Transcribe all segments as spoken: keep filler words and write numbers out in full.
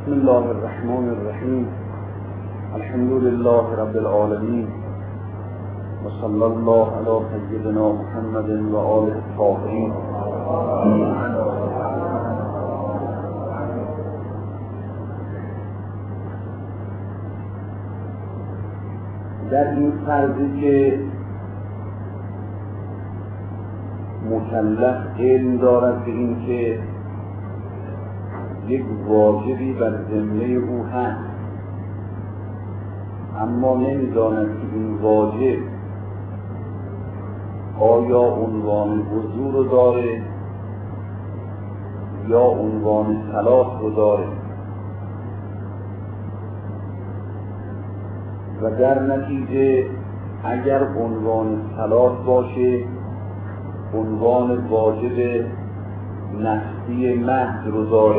بسم الله الرحمن الرحیم. الحمد لله رب العالمین و صلی الله علی سیدنا محمد و آله الطاهرین. در این فرضی که مکلف علم دارد به این که یک واجبی بر ذمه او هست، اما نمی‌داند که این واجب آیا عنوان وضو رو داره یا عنوان صلات رو داره و در نتیجه اگر عنوان صلات باشه عنوان واجب نفسی محض رو داره،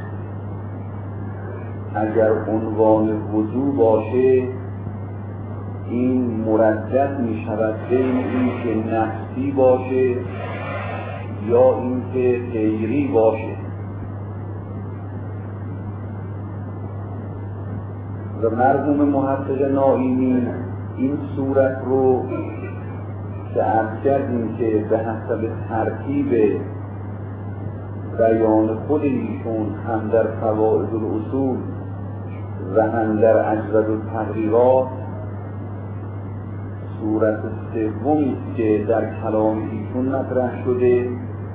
اگر عنوان وضو باشه این مردد می شود بین این که نفسی باشه یا این که غیری باشه. و مرحوم محقق نائینی این صورت رو که عرض کردیم که به حسب ترتیب بیان خود ایشون هم در فوائد الاصول و هم در اجود التقریرات صورت سومی که در کلام ایشون مطرح شده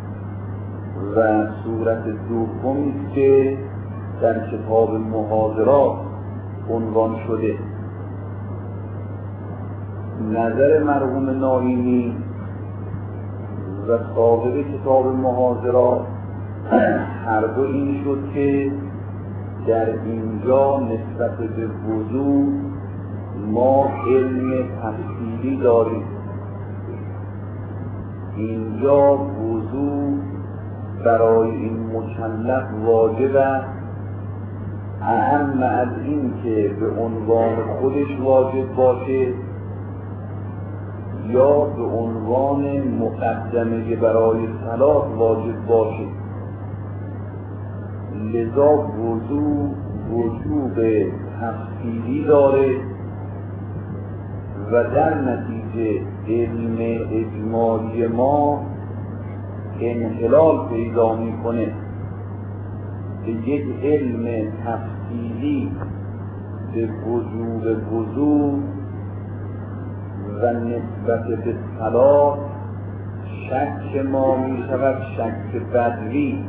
و صورت دومی که در کتاب محاضرات عنوان شده. نظر مرحوم نائینی و صاحب کتاب محاضرات هر دو این شد که در اینجا نسبت به وضو ما علم تفصیلی داریم. اینجا وضو برای این مکلف واجب است، اهم از این که به عنوان خودش واجب باشه یا به عنوان مقدمه برای صلات واجب باشه. لذا وضو وجوب تفصیلی داره و در نتیجه علم اجمالی ما انحلال پیدا میکنه که یک علم تفصیلی به وجوب وضو و نسبت به صلات شک ما می شود شک بدوی.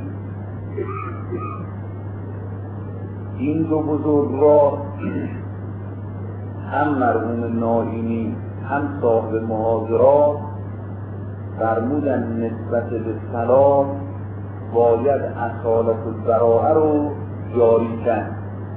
این دو بزرگوار هم مرحوم نائینی هم صاحب محاضرات فرمودن نسبت به صلات باید اصالت البراءه رو جاری کرد.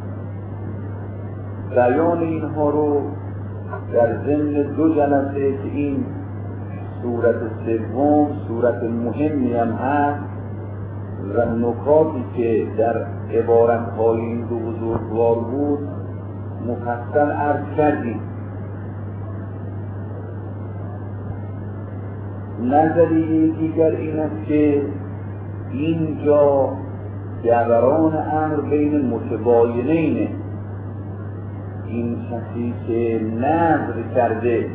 بیان اینها رو در ضمن دو جلسه که این صورت سوم صورت مهمی هم هست و نکاتی که در عبارت‌های این دو بزرگوار بود مفصل عرض کردیم. نظریه دیگر این است که اینجا دوران امر بین متباینینه. این کسی که نظر کرده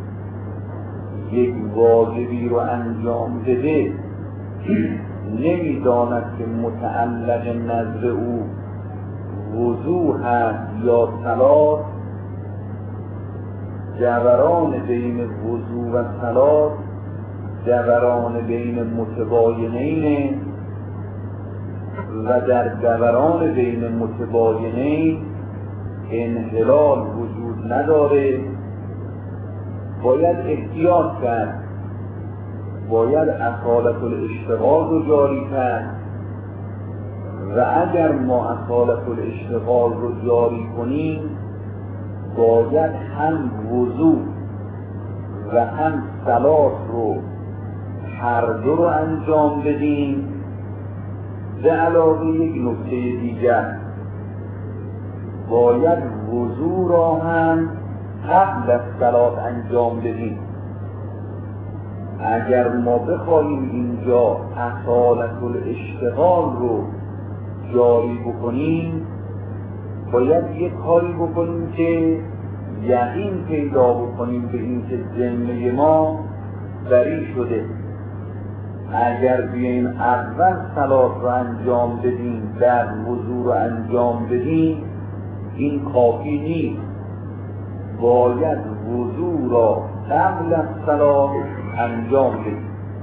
یک واجبی رو انجام بده نمیداند که متعلق نظر او وضو هست یا صلات. دوران بین وضو و صلات دوران بین متباینین و در دوران بین متباینین انحلال وجود نداره. باید احتیاط کرد، باید اصالت الاشتغال رو جاری کرد و اگر ما اصالت الاشتغال رو جاری کنیم باید هم وضو و هم صلات رو هر دو رو انجام بدیم. به علاوه یک نکته دیگر باید وضو را هم قبل از صلات انجام بدیم. اگر ما بخواهیم اینجا اصالت الاشتغال رو جاری بکنیم باید یک کاری بکنیم که یقین پیدا بکنیم به این که ذمه ما بری شده. اگر بیاییم اول صلات رو انجام بدیم، در وضو رو انجام بدیم، این کافی نیست. باید وضو را قبل از صلات انجام بدیم.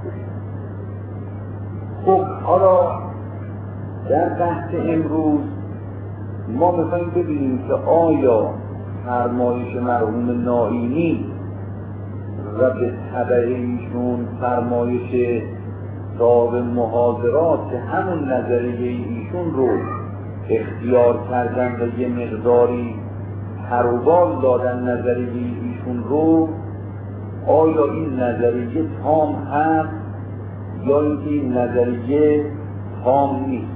خب حالا در بحث امروز ما میخوایم ببینیم که آیا فرمایش مرحوم نائینی و به تبع ایشون فرمایش صاحب محاضرات که همون نظریه ایشون رو اختیار کردن و یه مقداری پروبال دادن نظریه ایشون رو، آیا این نظریه تام هست یا اینکه این نظریه تام نیست؟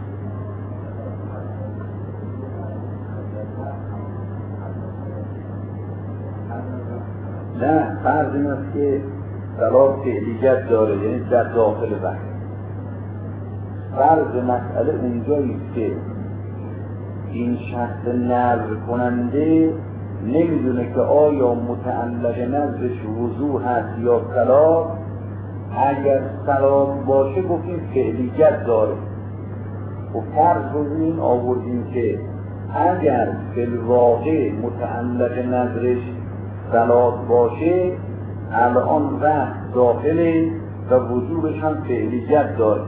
نه، فرض این است که صلات فعلیت داره، یعنی در داخل وقت. فرض مسئله اونجاییست که این شخص نظر کننده نمیدونه که آیا متعلق نظرش وضو هست یا صلات. اگر صلات باشه گفتیم فعلیت داره. و فرض رو این آوردیم که اگر فی الواقع متعلق نظرش صلات باشه، الان وقت داخله و وجوبش هم فعلیت داره.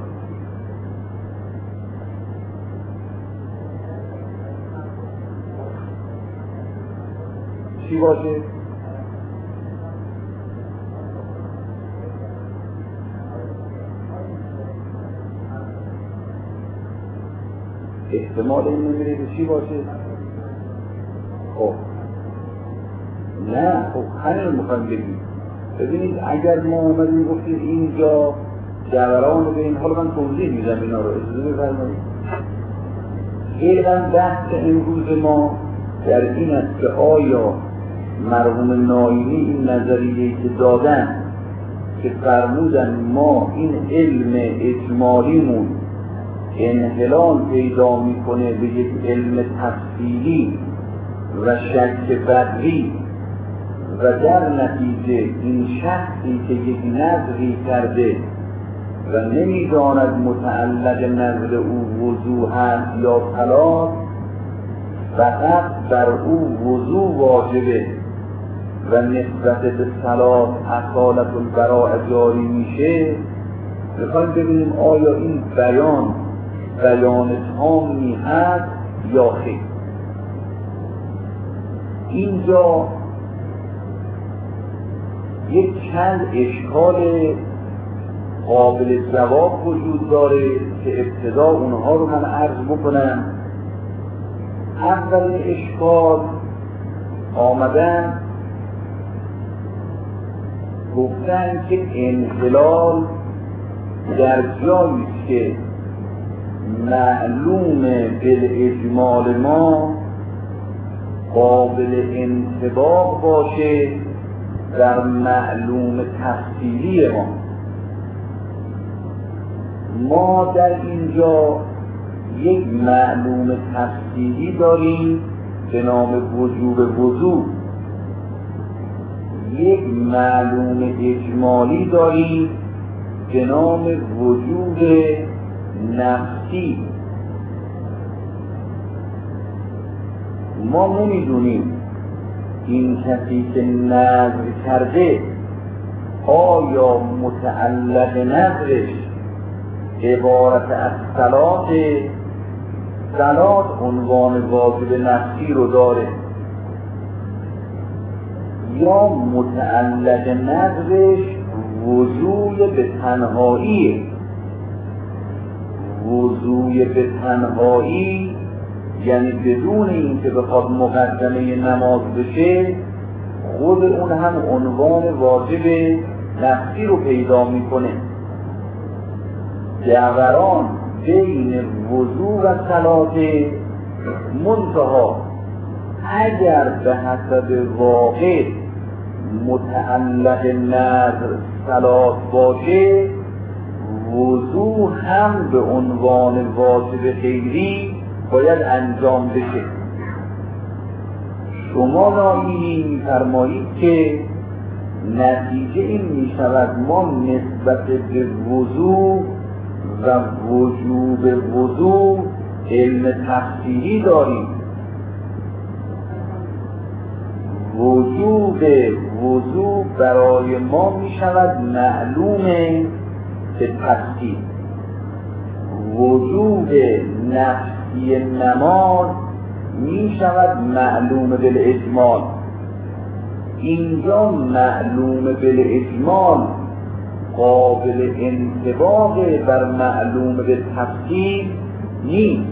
چی باشه؟ احتمال این نمیره که چی باشه؟ خب نه، خب همین میخوایم بگیم. ببینید اگر ما اومدیم گفتیم اینجا جبران رو به این حال من توضیح میدم اینا رو اجازه بفرمایید. فعلا بحث امروز ما در این است که آیا مرحوم نائینی این نظریه‌ای که دادن که فرمودن ما این علم اجمالیمون انحلال پیدا میکنه به یک علم تفصیلی و شک بدری و در نتیجه این شخصی که یک نظری کرده و نمیداند متعلق نظر او وضو هست یا صلات، فقط بر او وضو واجبه و نسبت به صلات اصالت البراء جاری میشه. میخوایم ببینیم آیا این بیان بیان تامی هست یا خیر. اینجا یک چند اشکال قابل جواب وجود داره که ابتدا اونها رو من عرض بکنم. اول اشکال آمدن گفتن که انحلال در جایی که معلوم بالاجمال ما قابل انطباق باشه در معلوم تفصیلی ما. ما در اینجا یک معلوم تفصیلی داریم به نام وجوب وضو، یک معلوم اجمالی داریم به نام وجوب نفسی. ما نمیدونیم این کسی که نظر کرده آیا متعلق نظرش عبارت از صلات صلات عنوان واجب نفسی رو داره یا متعلق نظرش وضوی به تنهاییه. وضوی به تنهایی یعنی بدون این که بخواد مقدمه نماز بشه، خود اون هم عنوان واجب نفسی رو پیدا میکنه. دوران بین وضو و صلات منتها اگر به حسب واقع متعلق نظر صلات باشه، وضو هم به عنوان واجب غیری باید انجام بشه. شما ناینی می‌فرمایید که نتیجه این می‌شود ما نسبت به وضوع و وجوب وضوع علم تفصیلی داریم. وجوب وضوع برای ما می‌شود معلوم به تفصیل. وجوب نفسی نماز می شود معلوم بالاجمال. اینجا معلوم بالاجمال قابل انطباق بر معلوم به تفصیل نیست.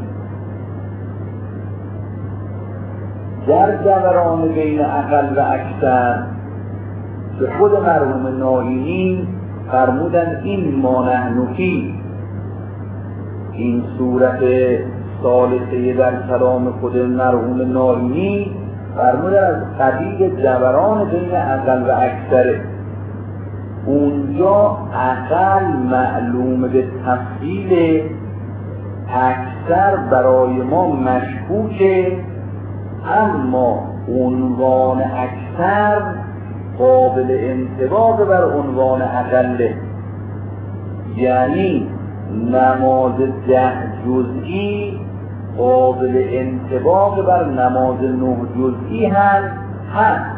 در دوران بین اقل و اکثر به خود مرحوم ناینی فرمودن این ما نحن فیه، این صورت ثالثه در کلام خود مرحوم ناینی فرمودن از قبیل دوران بین اقل و اکثره. اونجا اقل معلوم به تفصیل، اکثر برای ما مشکوکه، اما عنوان اکثر قابل انطباق بر عنوان اقله. یعنی نماز ده جزئی قابل انطباق بر نماز نه جزئی هم هست.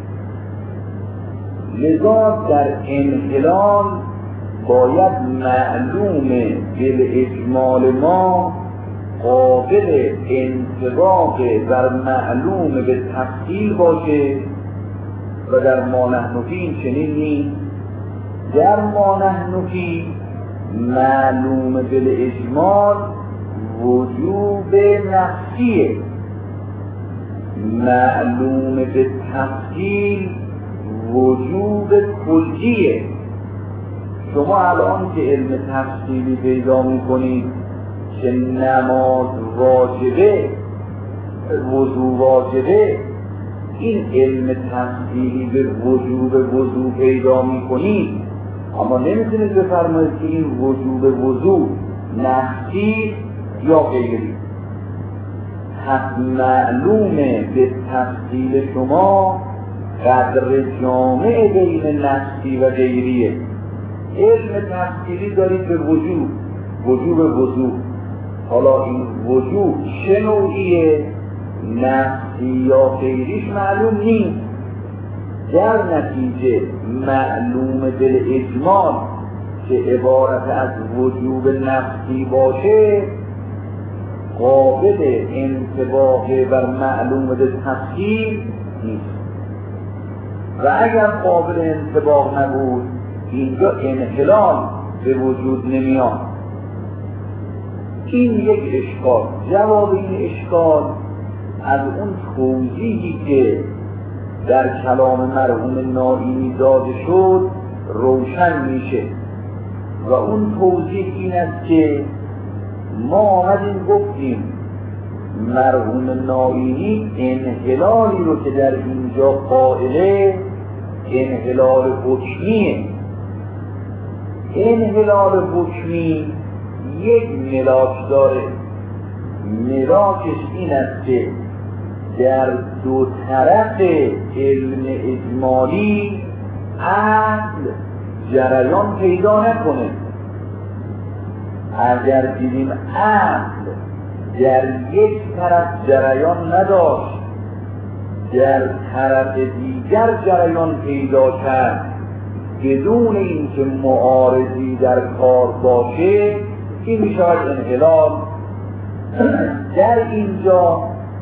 لذا در انحلال باید معلوم بالاجمال ما قابل انطباق بر معلوم به تفصیل باشه و در ما نحن فیه چنین نیست. در ما نحن فیه معلوم بالاجمال وجوب نفسیه، معلوم به تفصیل وجوب کلیه. شما الان که علم تفصیلی پیدا میکنید که نماز واجبه، وضو واجبه، این علم تفصیلی به وجوب وضو پیدا میکنید، اما نمیتونید بفرمایید که این وجوب وضو نفسی یا غیری. پس معلومه به تفصیل شما قدر جامع بین نفسی و غیریه. علم تفصیلی دارید به وجوب، وجوب وضو. حالا این وجوب چه نوعیه، نفسی یا غیریش معلوم نیست. در نتیجه معلوم بالاجمال که عبارت از وجوب نفسی باشه قابل انطباق بر معلوم به تفصیل نیست. و اگر قابل انطباق نبود اینجا انحلال به وجود نمیاد. این یک اشکال. جواب این اشکال از اون توضیحی که در کلام مرحوم ناینی داده شد روشن میشه و اون توضیح این است که ما آمدیم گفتیم مرحوم ناینی انحلالی رو که در اینجا قائله انحلال حکمیه. انحلال حکمی یک ملاک داره. ملاکش این است که در دو طرف علم اجمالی اصل جریان پیدا نکنه. اگر دیدیم اصل در یک طرف جریان نداشت، در طرف دیگر جریان پیدا کرد بدون اینکه معارضی در کار باشه، این می شود انحلال. در اینجا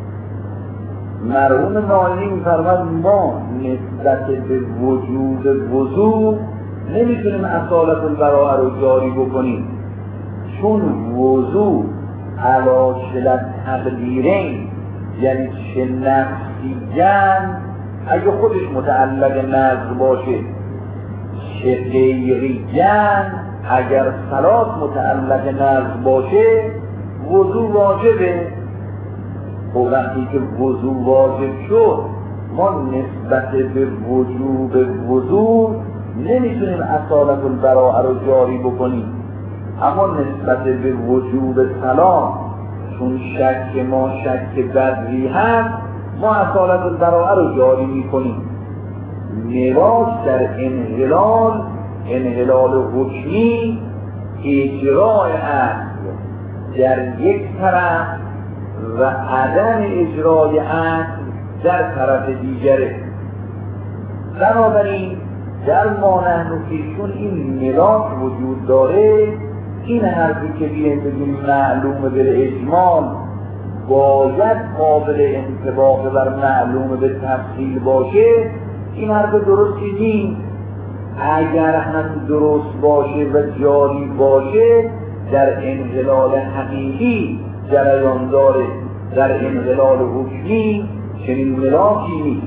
مرحوم ناینی می فرماید ما نسبت به وجود وضوع نمیتونیم اصالت البراءه رو جاری بکنیم، چون وضوع علا شلت تقدیرین، یعنی چه نفسیاً اگه خودش متعلق نظر باشه، چه غیریاً اگر صلات متعلق نظر باشه وضوع واجبه. و وقتی که وضوع واجب شد ما نسبت به وجوب وضوع نمیتونیم اصالت البراءه رو جاری بکنیم، اما نسبت به وجوب سلام چون شک ما شک بدوی هست ما اصالت البراءه رو جاری میکنیم. میراث در انحلال، انحلال حکمی، اجرای اصل در یک طرف و عدم اجرای اصل در طرف دیگره. بنابراین در ما نحن فیشون این میراث وجود داره. این حرفی که بیایم بگیم معلومه به اجمال باید قابل انطباق بر معلومه به تفصیل باشه، این حرف درستی نیست. اگر هم درست باشه و جاری باشه در انحلال حقیقی جریان داره، در انحلال حکمی چنین میراثی نیست.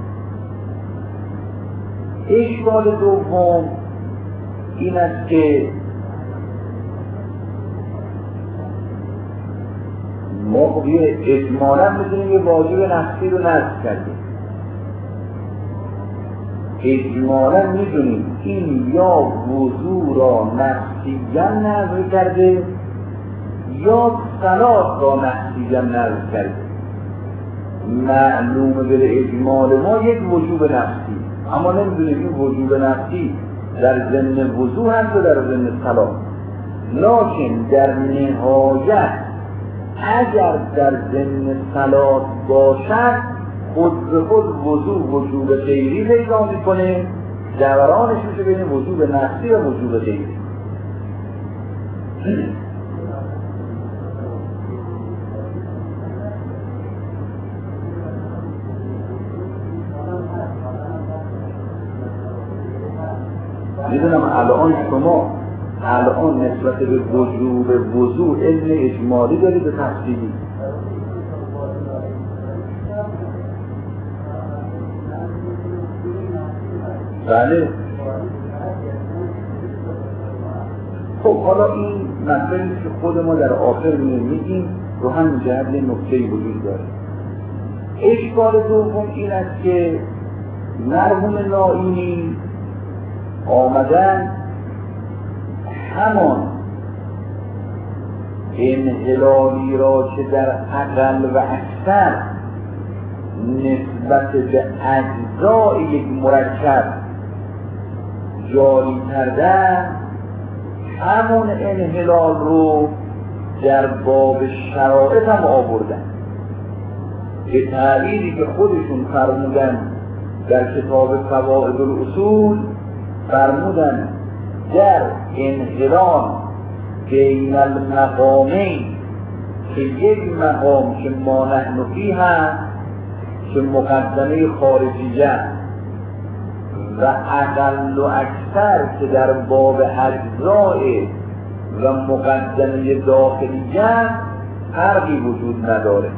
اشکال دوم این است که ما اجمالا می‌دونیم یه واجب نفسی رو نصب کردیم، اجمالا می‌دونیم این یا وضو را نفسیاً نصب کرده یا صلات را نفسیاً نصب کرده. معلوم به اجمال ما یک وجوب نفسی، اما نمی‌دونیم این وجوب نفسی در ضمن وضو هست و در ضمن صلات. لکن در نهایت اگر در ضمن صلات باشد خود به خود وضو وجوب غیری پیدا میکنه، دورانش میشه بین وجوب نفسی و وجوب غیری. میدونم الان شما الان نسبت به وجوب وضو علم اجمالی دارید به تفصیلی. بله. خب حالا این مطلبی که خود ما در آخر میگیم رو هم جهت نکته‌ای وجود داره. اشکال دوم این است که مرحوم نائینی آمدن همان انحلالی را که در اقل و اکثر نسبت به اجزای یک مرکب جاری کردن، همون انحلال رو در باب شرایط هم آوردن. به تعبیری که خودشون فرمودن در کتاب قواعد الاصول، فرمودن در انحلال بین المقامین که یک مقام که ما نحن فیه هست که مقدمه خارجیه و اقل و اکثر که در باب اجزای و مقدمه داخلیه فرقی وجود نداره.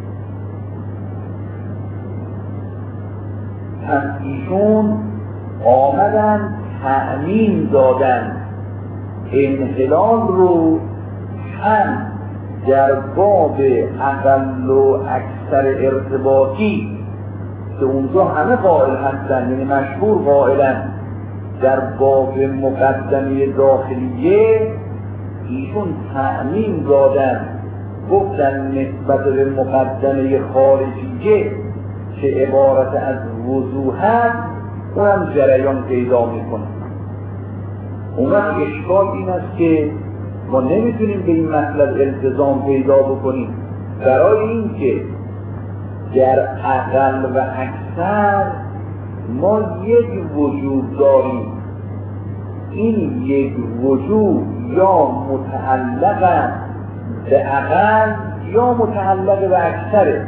پس ایشون آمدن تأمین دادن انحلال رو هم در باب اقل و اکثر ارتباطی که اونجا همه قائل هستن، یعنی مشهور قائلن در باب مقدمه داخلیه، ایشون تأمین دادن گفتن نسبت به مقدمه خارجیه که عبارت از وضو هست اون هم جریان پیدا میکنه. اون وقت اشکال این است که ما نمیتونیم به این مطلب التزام پیدا بکنیم، برای این که در اقل و اکثر ما یک وجود داریم، این یک وجود یا متعلق به اقل یا متعلق به اکثره.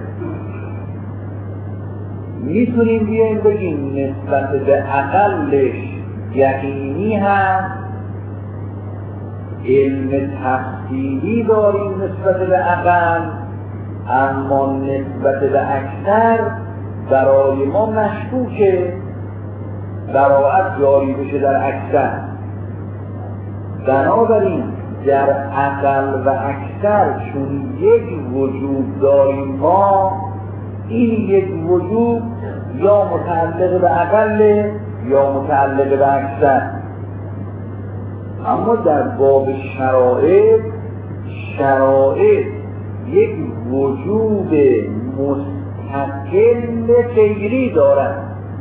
میتونیم بیاییم بگیم نسبت به اقلش یقینی هست، علم تفصیلی داریم نسبت به اقل، اما نسبت به اکثر برای ما مشکوکه براعت جاری بشه در اکثر. بنابراین در اقل و اکثر چون یک وجود داریم ما، این یک وجود یا متعلق به اقل یا متعلق به اکثر. اما در باب شرایط، شرایط یک وجود مستقل غیری دارد.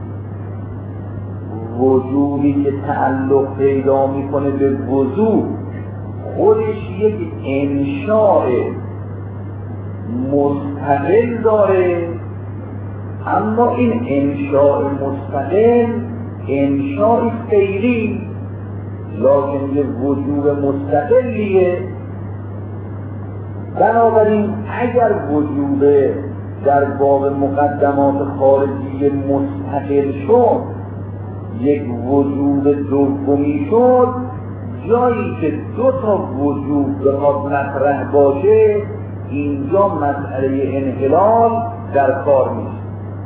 وجودی که تعلق پیدا میکنه به وضوح خودش یک انشاء مستقل داره، اما این انشاء مستقل انشاء غیری لکن یه وجود مستقلیه. بنابراین اگر وجود در باب مقدمات خارجی مستقل شد، یک وجود دومی شد، جایی که دو تا وجود بخواد مطرح باشه اینجا مسئله انحلال در کار میشه.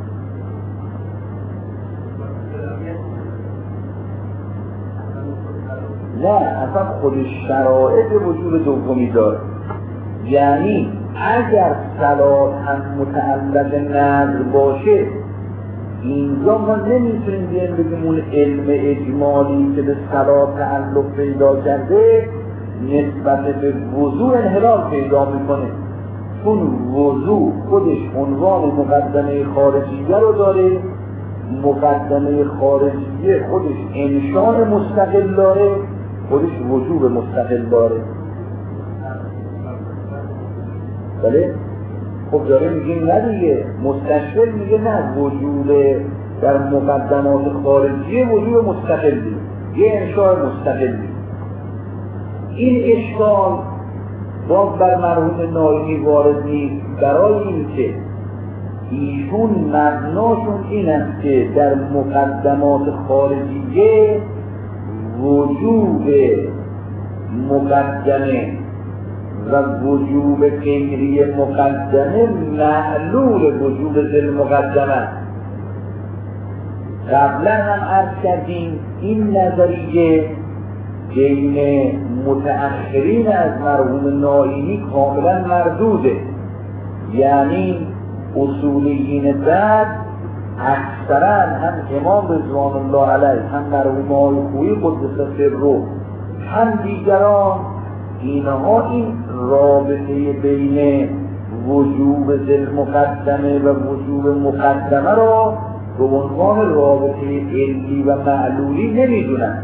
نه، اصلا خود شرایط وجود دومی داره. یعنی اگر صلات هم متعلق نظر باشه، اینجا ما نمیتونیم بیایم بگیم اون علم اجمالی که به صلات تعلق پیدا کرده نسبت به وضوع انحلال پیدا میکنه، چون وضوع خودش عنوان مقدمه خارجیه رو داره، مقدمه خارجیه خودش انشاء مستقل داره، خودش وجوب مستقل داره. بله؟ خب داره میگیم نه دیگه، مستشفل میگه نه، وجود در مقدمات خارجی وجود مستقلی، یه انشاء مستقلی. این اشکال باز بر مرحوم نایمی وارد نیست، برای اینکه ایشون مبناشون این است که در مقدمات خارجیه وجود مقدمه و وجوب غیری مقدمه معلول وجوب ذل مقدمه. قبلا هم عرض کردیم این نظریه بین متأخرین از مرحوم نایمی کاملا مردوده، یعنی اصولیین بعد اکثرا هم امام رضوان الله علیه، هم مرحوم آقای خویی قدس سره، هم دیگران، اینها این رابطه بین وجوب ذل مقدمه و وجوب مقدمه را به عنوان رابطه علمی و معلولی نمیدونن.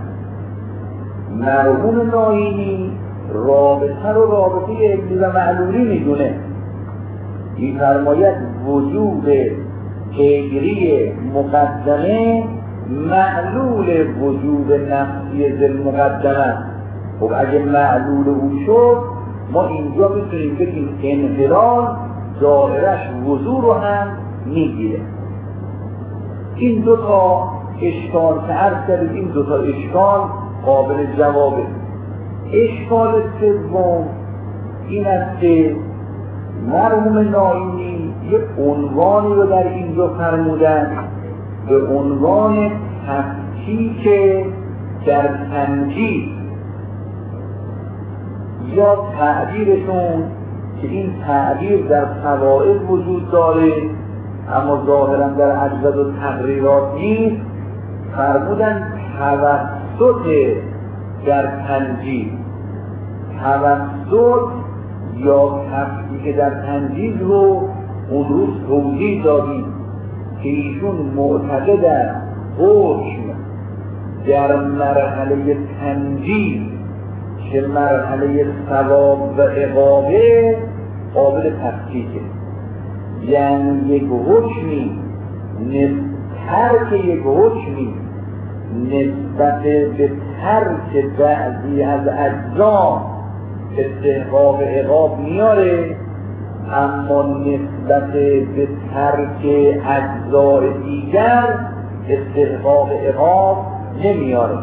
مرحوم نایمی رابطه رو رابطه علمی و معلولی میدونه. می‌فرماید وجوب غیری مقدمه معلول وجوب نفسی ذل مقدمه. خب اگه معلول او شد، ما اینجا میتونیم بگیم انحلال ظاهرش وضوع رو هم میگیره. این دو تا اشکال که عرض کردیم، این دو تا اشکال قابل جوابه. اشکال سوم این است که مرحوم نایمی یک عنوانی رو در اینجا فرمودن به عنوان تفکیک در تنجیز، یا تعبیرشون که این تعبیر در فوائد وجود داره اما ظاهرا در اجزا و تقریرات نیست، فرمودن توسط در تنجیز. توسط یا تفکیک در تنجیز رو اون روز توضیح دادیم که ایشون معتقدن حکم در مرحله تنجیز که مرحله ثواب و عقابه قابل تفکیکه. یعنی یک حکمی ترک یک حکمی نسبت به ترک بعضی از اجزا استحقاق عقاب میاره، اما نسبت به ترک اجزای دیگر استحقاق عقاب نمیاره.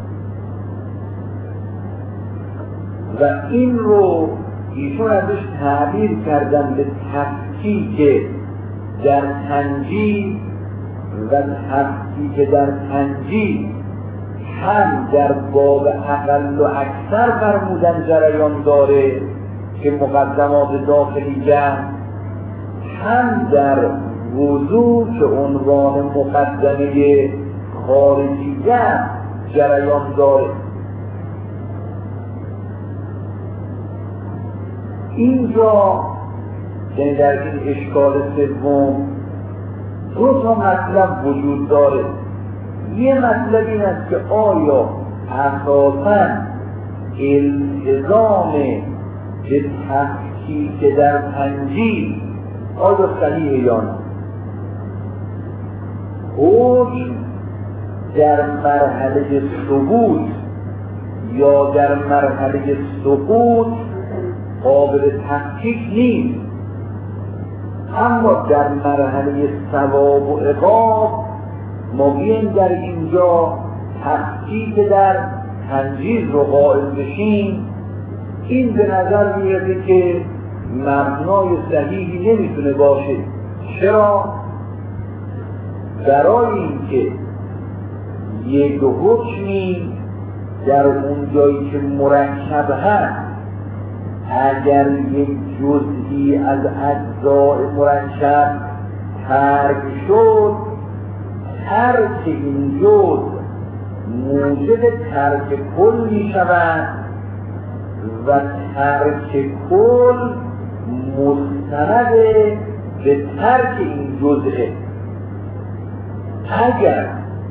و این رو ایشون ازش تعبیر کردن به تفکیک در تنجیز، و تفکیک در تنجیز هم در باب اقل و اکثر فرمودن جریان داره که مقدمات داخلیه، هم در وضوع که عنوان مقدمه خارجیه جریان داره. اینجا یعنی در این اشکال سوم دو تا مطلب وجود داره. یه مطلب این است که آیا اساساً التزام به تفکیک در تنجیل آیا صحیحه یا نه؟ حکم در مرحله ثبوت یا در مرحله سقوط قابل تفکیک نیست، اما در مرحله ثواب و عقاب ما بیایم در اینجا تفکیک در تنجیل رو قائل بشیم، این به نظر میرسه که مبنای صحیحی نمیتونه باشه. چرا؟ برای اینکه یک حکمی در اون جایی که مرکب هست اگر یک جزئی از اجزای مرکب ترک شد، ترک این جزء موجب ترک کل می شود و ترک کل مستند به ترک این جزء. اگر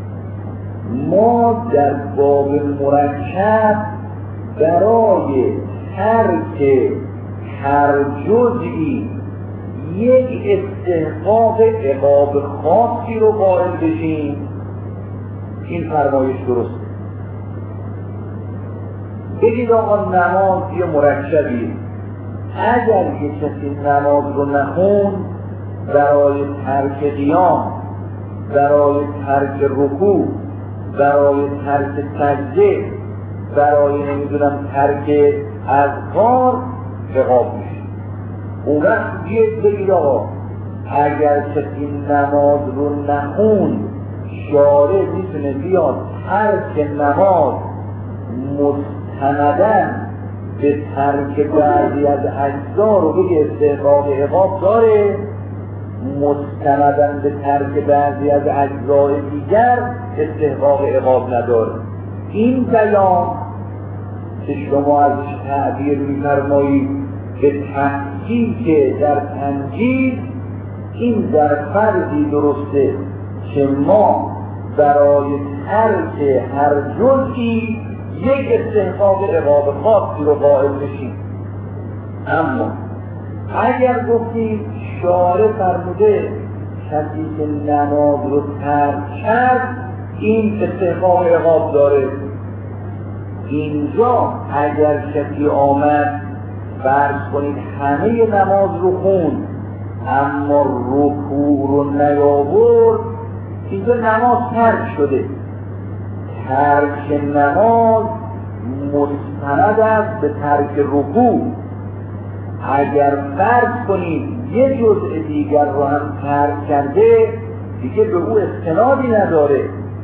ما در باب مرکب برای ترک هر جزئی یک استحقاق عقاب خاصی رو قائل بشیم، این فرمایش درسته. بگید آقا نماز یه مرکبی، اگر یک کسی نماز رو نخون برای ترک قیام، برای ترک رکوع، برای ترک سجده، برای نمیدونم ترک اذکار عقاب میشه. اون وقت بیاید بگید آقا اگر کسی نماز رو نخون، شارع میتونه بیاد ترک نماز مستندن به ترک بعضی از اجزا رو بگه استحقاق عقاب داره، مستندن به ترک بعضی از اجزای دیگر استحقاق عقاب نداره. این بیان که شما ازش تعبیر می‌فرمایید به تحقیق در تنجیل، این در فردی درسته که ما برای ترک هر جزئی یک استحقاق عقاب خاصی رو قائل بشیم. اما اگر گفتیم شارع فرموده کسی که نماز رو ترک کرد این استحقاق عقاب داره، اینجا اگر کسی آمد فرض کنید همه نماز رو خوند اما رکوع رو نیاورد، اینجا نماز ترک شده. ترک نماز مستند است به ترک رکوع. اگر فرض کنید یه جزء دیگر رو هم ترک کرده، دیگه به او استنادی نداره،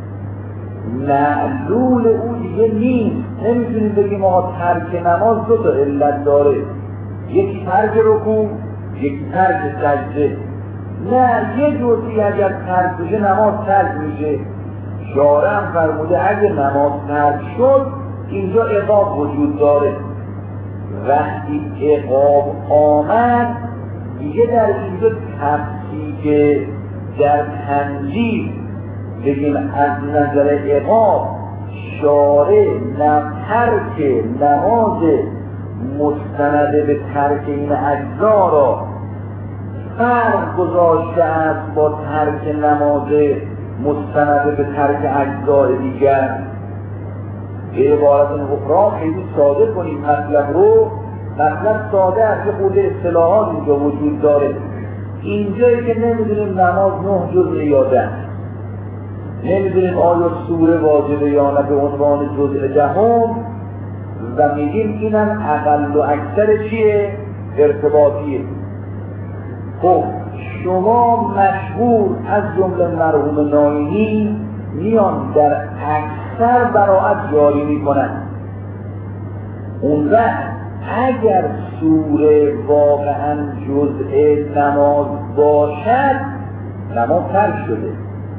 معلول او دیگه نیست. نمیتونید بگیم آقا ترک نماز دو تا علت داره، یکی ترک رکوع، یکی ترک سجده. نه، یه جزئی اگر ترک بشه نماز ترک میشه. شارع هم فرموده اگه نماز ترک شد اینجا عقاب وجود داره. وقتی عقاب آمد دیگه در اینجا تفکیک در تنجیل بگیم از نظر عقاب شارع ترک نماز مستند به ترک این اجزا را فرق گذاشته است با ترک نماز مستند به ترک اجزای دیگر. به عبارت اخرى خیلی ساده کنیم مطلب رو، مطلب ساده است که خود اصطلاحات اینجا وجود داره. اینجایی که نمیدونیم نماز نه جزء یا ده، نمیدونیم آیا سوره واجبه یا نه به عنوان جزء دهم، و میگیم اینم اقل و اکثر چیه؟ ارتباطیه. خب شما مشهور از جمله مرحوم ناینی میان در اکثر براعت جاری میکنن. اون وقت اگر سوره واقعا جزء نماز باشد نماز ترک شده.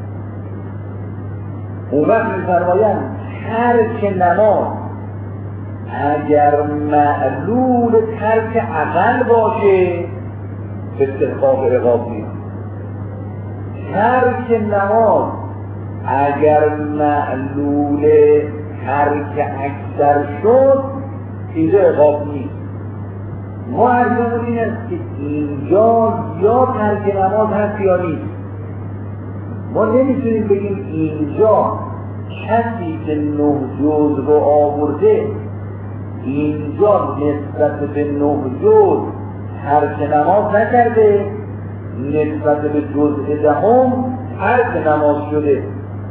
اون وقت میفرمایند ترک نماز اگر معلول ترک اقل باشه استحقاق عقاب نیست. ترک نماز اگر معلول ترک اکثر شد چیز عقاب نیست. ما عرضمون این است که اینجا یا ترک نماز هست یا نیست. ما نمیتونیم بگیم اینجا کسی که نه جز رو آورده اینجا نسبت به نه جز ترک نماز نکرده، نسبت به جزء دهم ترک نماز شده.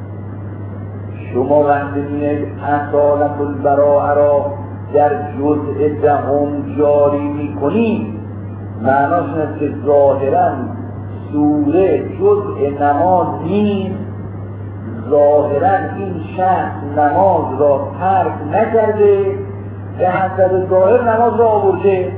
شما وقتی می‌بینید اصالت البراءه را در جزء دهم جاری می‌کنید، معناش اینه که ظاهراً سوره جزء نماز نیست، ظاهراً این شخص نماز را ترک نکرده، به حسب ظاهر نماز را آورده.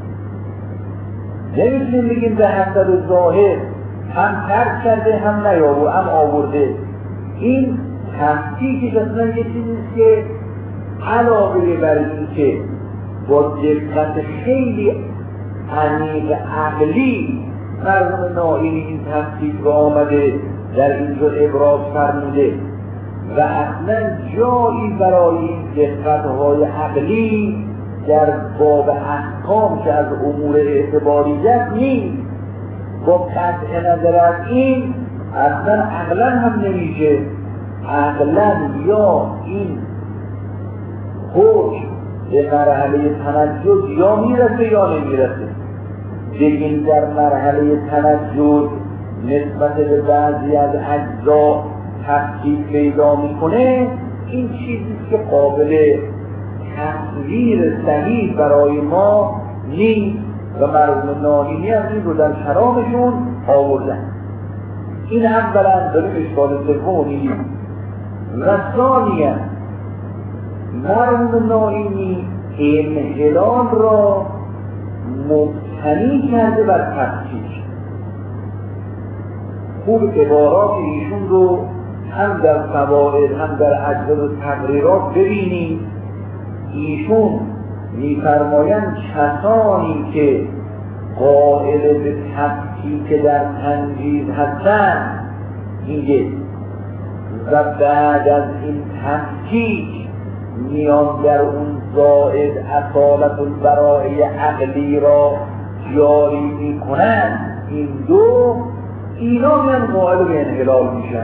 نمیتونیم بگیم به حسب ظاهر هم ترک کرده هم نیاورده هم آورده. این تفکیکش اصلا یه چیزیست که علاوه بر این که با دقت خیلی عمیق عقلی مرحوم نائینی این تفکیک را آمده در اینجا ابراز فرموده و اصلا جایی برای این دقت‌های عقلی در باب احکام که از امور اعتباریت نیست. با قطع نظر از این اصلا عقلا هم نمیشه. عقلا یا این حکم به مرحله تنجد یا میرسه یا نمیرسه. بگیم در مرحله تنجد نسبت به بعضی از اجزا تفکیک پیدا میکنه، این چیزیست که قابل تصویر صحیح برای ما نیست و مرحوم نائینی هم این رو در کلامشون آوردن. این اولا داریم اشکال سوم میگیم. و ثانیا مرحوم نائینی انحلال را مبتنی کرده بر تفکیک. خوب عبارات ایشون رو هم در فواید هم در اجزا و تقریرات ببینید. ایشون می‌فرمایند کسانی که قائل به تفکیک در تنجیز هستند میگه و بعد از این تفکیک میان در اون زائد اصالت البراءه عقلی را جاری میکنند، این دو اینا میان قائل به انحلال میشن.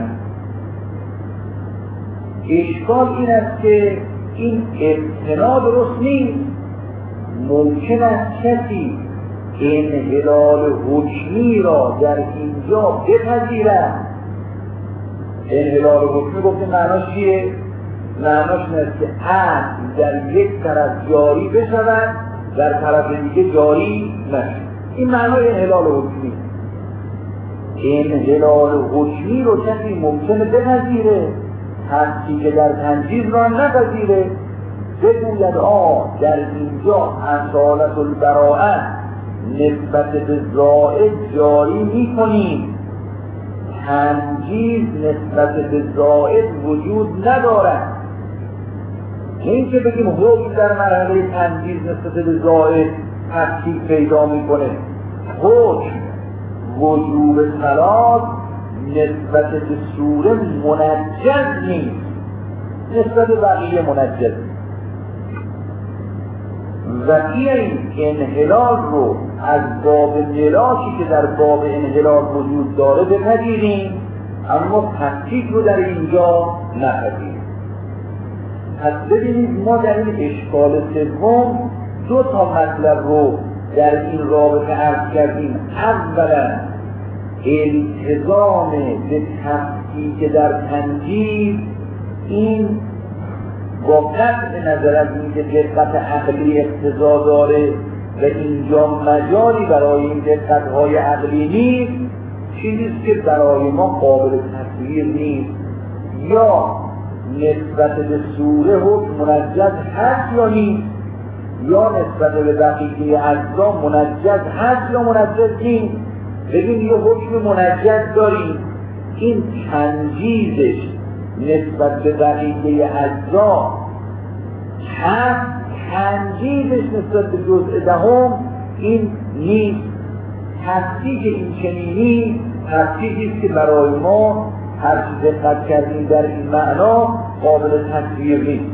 اشکال این است که این ابتنا درست نیست. ممکن است کسی انحلال حکمی را در اینجا بپذیرد. انحلال حکمی گفتیم معناش چیه؟ معناش این است که اصل در یک طرف جاری بشود در طرف دیگه جاری نشود. این معنای انحلال حکمی. انحلال حکمی رو کسی ممکنه بپذیره، هستی که در تنجیز را نپذیره، بگوید آه در اینجا اصالت البراءه نسبت به زائد جاری می کنیم، تنجیز نسبت به زائد وجود ندارد. این که بگیم حکم در مرحله تنجیز نسبت به زائد تفکیک پیدا می کنه، حکم وجوب صلات نسبت به سوره منجز نیست، نسبت به بقیه منجز. و این انحلال رو از باب ملاکی که در باب انحلال وجود داره بپذیریم، اما تفکیک رو در اینجا نپذیریم. پس ببینید ما در این اشکال سوم دو تا مطلب رو در این رابطه عرض کردیم. اولا التزام به تفکیک در تنجیز، این با قطع نظر از اینکه دقت عقلی اقتضا داره و اینجا مجالی برای این دقت‌های عقلی نیست، چیزیست که برای ما قابل تصویر نیست. یا نسبت به سوره حکم منجز هست یا نیست، یا نسبت به دقیقه اجزا منجز هست یا منجز نیست. ببین یه حکم منجز داریم، این تنجیزش نسبت به دقیقه اجزا هست، تنجیزش نسبت به جزء دهم این نیست. تفکیک این چنینی تفکیکی است که برای ما هر چیز دقت کردیم در این معنا قابل تصویر نیست.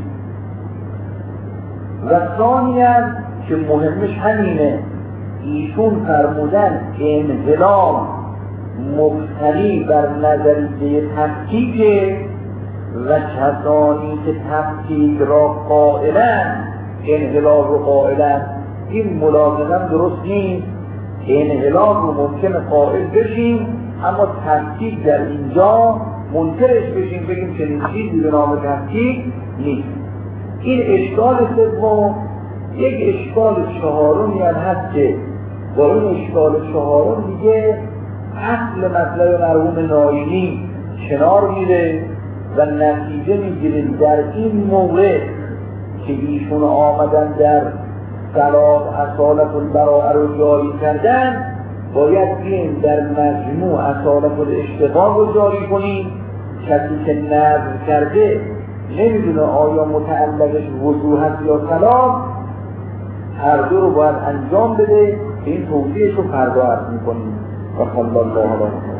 و ثانیاً که مهمش همینه، ایشون فرمودن انحلال مبتنی بر نظریه تفکیک و کسانی که تفکیک را قائلن انحلال رو قائلن. این ملازمه درست نیست. انحلال رو ممکنه قائل بشیم اما تفکیک در اینجا منکرش بشیم، بگیم چنین چیزی به نام تفکیک نیست. این اشکال سوم. یک اشکال چهارمی هم هست که با این اشکال چهارم دیگه اصل مطلب مرحوم ناینی کنار میره و نتیجه میگیریم در این مورد که ایشون آمدن در صلاح اصالت البراءه رو جاری کردن، باید بیم در مجموع اصالت الاشتغال رو جاری کنیم. کسی که نظر کرده نمیدونه آیا متعلقش وضوح هست یا صلاح، هر دو رو باید انجام بده. این توضیحش رو فردا عرض میکنیم. و صلی الله علیه و